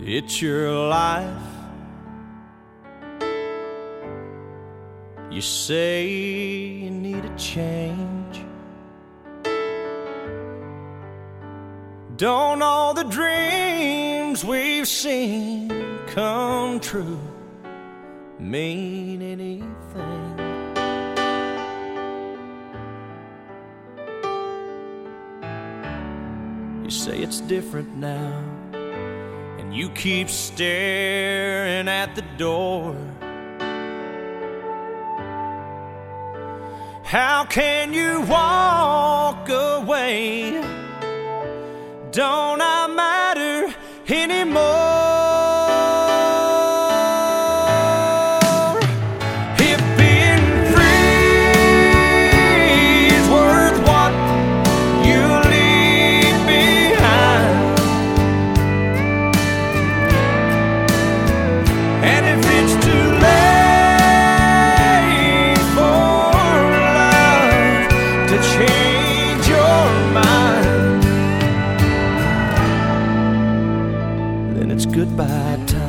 It's your life. You say you need a change. Don't all the dreams we've seen come true mean anything? You say it's different now, and you keep staring at the door. How can you walk away? Don't I matter anymore? If being free is worth what you leave behind, and if it's too late for love to change your mind, then it's goodbye time.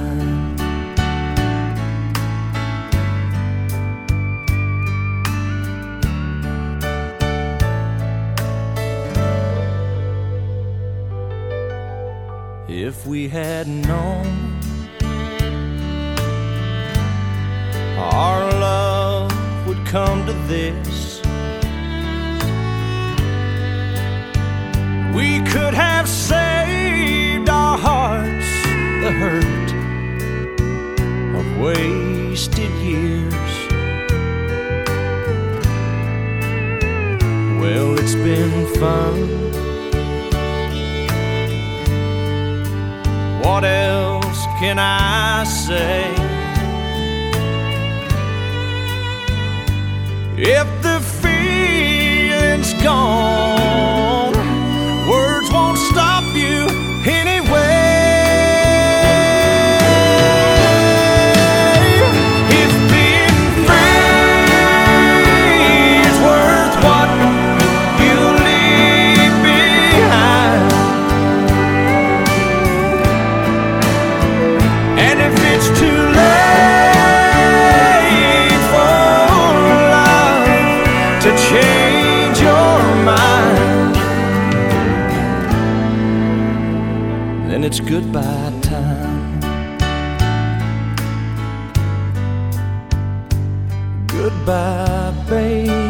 If we had known our love would come to this, we could have saved our hearts the hurt of wasted years. Well, it's been fun. What else can I say? If the feeling's gone, words won't stop you anyway. If being free is worth what you leave behind, and if it's too late for love to change your mind, then it's goodbye time. Goodbye, babe.